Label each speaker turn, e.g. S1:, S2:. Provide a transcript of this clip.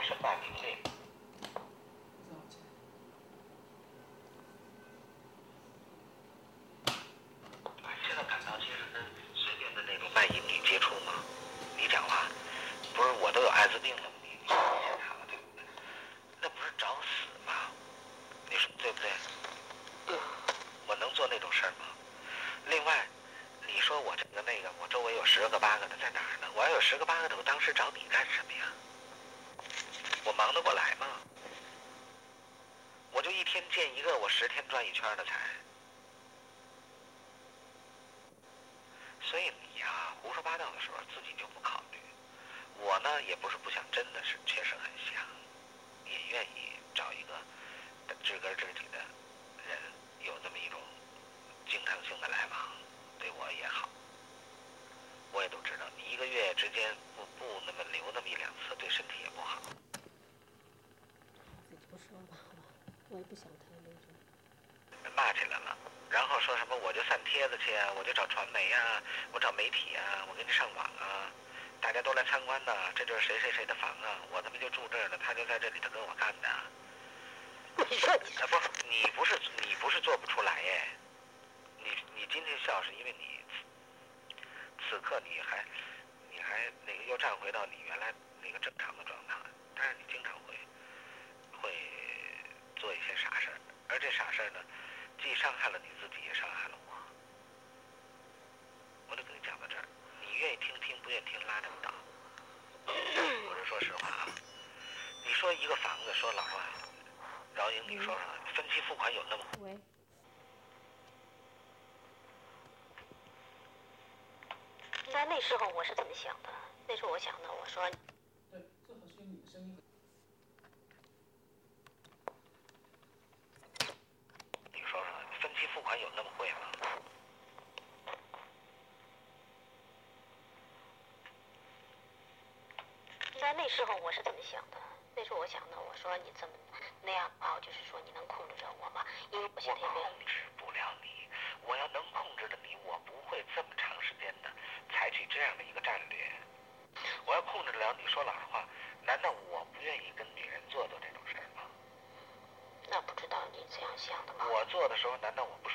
S1: 深大经历。现在感到其实跟随便的那种卖淫女接触吗？你讲话，不是我都有艾滋病了，你先查了对不对？那不是找死吗？你说对不对？我能做那种事儿吗？另外，你说我这个那个，我周围有10个8个的在哪儿呢？我要有10个8个的，我当时找你干什么呀？我忙得过来吗？我就一天见一个，我10天转一圈的才。所以你呀，胡说八道的时候自己就不考虑。我呢也不是不想，真的是确实很想，也愿意找一个知根知底的人，有这么一种经常性的来往，对我也好。我也都知道，你1个月之间不那么留那么1-2次，对身体也不好。
S2: 自己不说吧，好吧，我也不想太那种。
S1: 骂起来了，然后说什么我就散帖子去啊，我就找传媒啊，我找媒体啊，我给你上网啊，大家都来参观呢，这就是谁谁谁的房啊，我他妈就住这儿呢，他就在这里头跟我干的。你不是做不出来耶，你今天笑是因为你此刻你还那个又站回到你原来那个正常的状态，但是你经常会做一些傻事儿，而这傻事儿呢，既伤害了你自己，也伤害了我。我就跟你讲到这儿，你愿意听听，不愿意听拉倒倒。我是说实话啊，你说一个房子，说老实话，饶莹，你说说，分期付款有那么？
S2: 喂。
S3: 那时候我是怎么想的？那时候我想的，我说，
S4: 对，最好是用你的声音。
S1: 你说说，分期付款有那么贵吗？
S3: 那时候我是怎么想的？那时候我想的，我说你这么那样啊，就是说你能控制着我吗？因为我现在也
S1: 控制不了你，我要能控制着你，我不会这么长时间的采取这样的一个战略。我要控制得了你，说老实话，难道我不愿意跟女人做这种事儿吗？
S3: 那不知道你这样想的吗？
S1: 我做的时候，难道我